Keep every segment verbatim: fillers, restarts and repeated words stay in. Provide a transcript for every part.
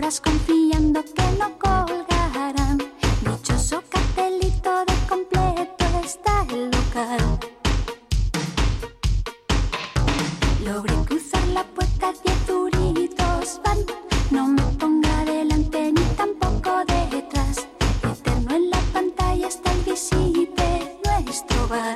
horas confiando que no colgarán. Dichoso cartelito de completo está el local. Logré cruzar la puerta, diez duritos van. No me ponga delante ni tampoco detrás. Eterno en la pantalla está el visite nuestro bar.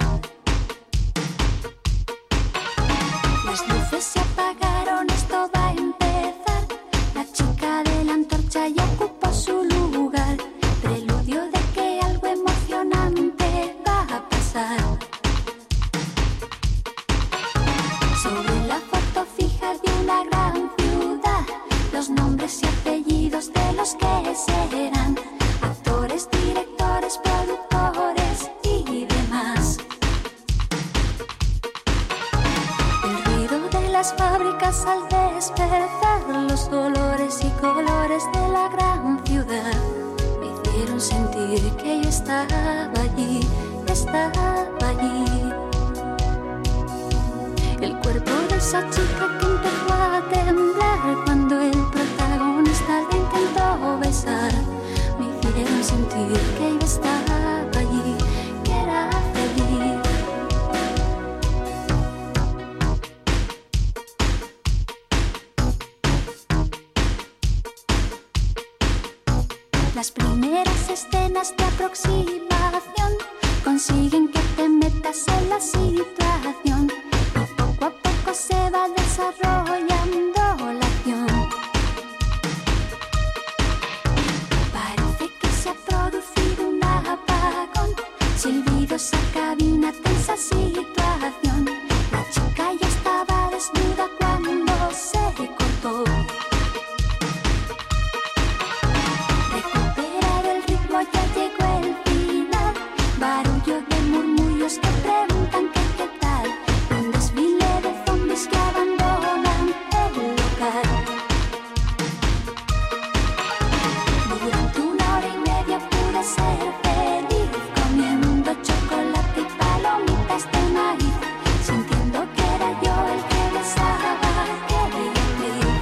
Las luces se apagaron, esto va a empezar. La chica de la antorcha ya ocupó su lugar. Preludio de que algo emocionante va a pasar. Sobre la foto fija de una gran ciudad, los nombres y apellidos de los que serán actores, directores, productores y demás. El ruido de las fábricas al despertar, los olores y colores de la gran ciudad me hicieron sentir que yo estaba allí, estaba allí. El cuerpo de esa chica que empezó a temblar cuando el protagonista la intentó besar me hicieron sentir que yo estaba allí, que era feliz. Las primeras escenas de aproximación consiguen que te metas en la situación. Poco a poco se va desarrollando la acción. Parece que se ha producido un apagón. Silbidos a cabina, tensa situación. La chica ya estaba desnuda cuando se cortó. Recuperar el ritmo, ya llegó el final. Barullo de murmullos que preguntan que qué tal. Un desfile de zombies que abandonan el local. Durante una hora y media pude ser feliz, comiendo chocolate y palomitas de maíz, sintiendo que era yo el que besaba aquella actriz.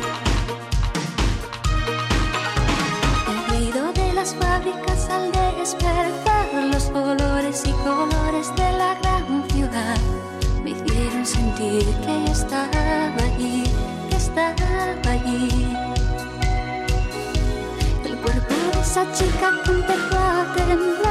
El ruido de las fábricas al despertar, los olores y colores de la gran ciudad me hicieron sentir que yo estaba allí, que estaba allí. El cuerpo de esa chica que empezó a temblar